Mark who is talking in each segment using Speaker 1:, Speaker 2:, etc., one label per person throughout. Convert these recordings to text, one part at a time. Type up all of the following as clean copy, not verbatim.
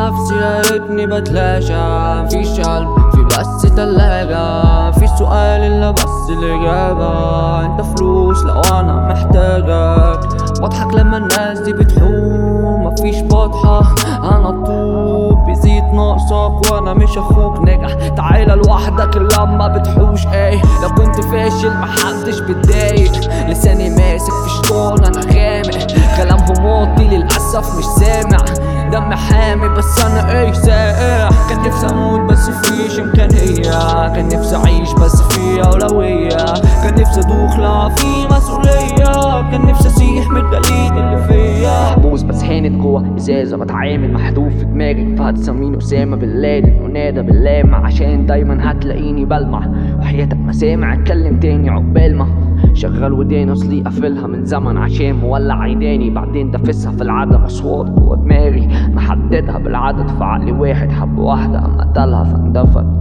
Speaker 1: نفسي يا ريتني بتلاشى. مفيش قلب في بس تلاجة، مفيش سؤال الا بس الاجابة. انت فلوس لو انا محتاجك، بضحك لما الناس دي بتحوم. مفيش بضحة انا الطوب بيزيد ناقصك وانا مش اخوك ناجح. تعالى لوحدك لما بتحوش ايه. لو كنت فاشل محدش بتضايق، لساني ماسك في شطون انا غامق. كلامهم واطي للاسف مش سامع، دم حامي بس انا ايه ساقع. كان نفسي اموت بس فيش امكانية، كان نفسي اعيش بس في اولوية، كان نفسي ادوخ لا في مسؤولية، كان نفسي اسيح من الجليد اللي فيا.
Speaker 2: محبوس بس هانت جوه ازازة، بتعامل محذوف في دماغي فهتسميني اسامة بن لادن ونادى باللامع. عشان دايما هتلاقيني بلمع، وحياتك ما سامع اتكلم تاني عقبال ما شغال وداني. اصلي قافلها من زمن عشان مولع عيداني، بعدين دافسها في العدم اصوات جوا دماغي محددها بالعدد. في عقلي واحد حب واحدة اما قتلها فاندفن.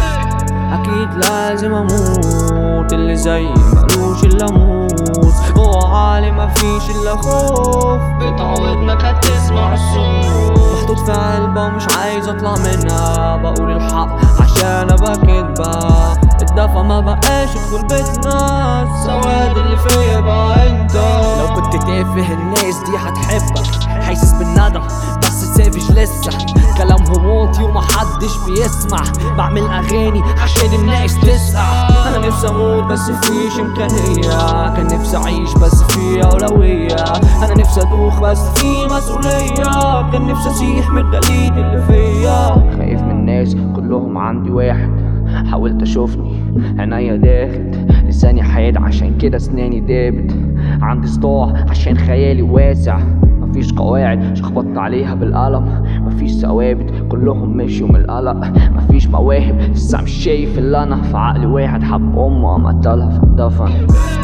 Speaker 1: اكيد لازم اموت، اللي زي ملوش الا موت. هو عالي مفيش الا خوف، بتعودنا كانت تسمع الصوت. محطوط في علبة ومش عايز اطلع منها، بقول الحق عشان ابقى كدبة. الدفا ما بقاش يدخل بيتنا، السواد اللي فيا بقى انت.
Speaker 2: لو كنت تافه الناس دي هتحبك، حاسس بالندم بس سافش لسه. كلامهم واطي ومحدش بيسمع، بعمل اغاني عشان الناس تسمع.
Speaker 1: انا نفسي اموت بس فيش امكانية، كان نفسي اعيش بس في اولوية، انا نفسي ادوخ بس في مسؤولية، كان نفسي اسيح من الجليد اللي فيا.
Speaker 2: خايف من الناس كلهم عندي واحد، حاولت اشوفني عينيا داخت، لساني حاد عشان كده اسناني دابت. عندي صداع عشان خيالي واسع، مفيش قواعد شخبطت عليها بالقلم. مفيش ثوابت كلهم مشيوا من القلق. مفيش مواهب لسه مش شايف اللي انا في عقلي واحد حب امه قام قتلها فاندفن.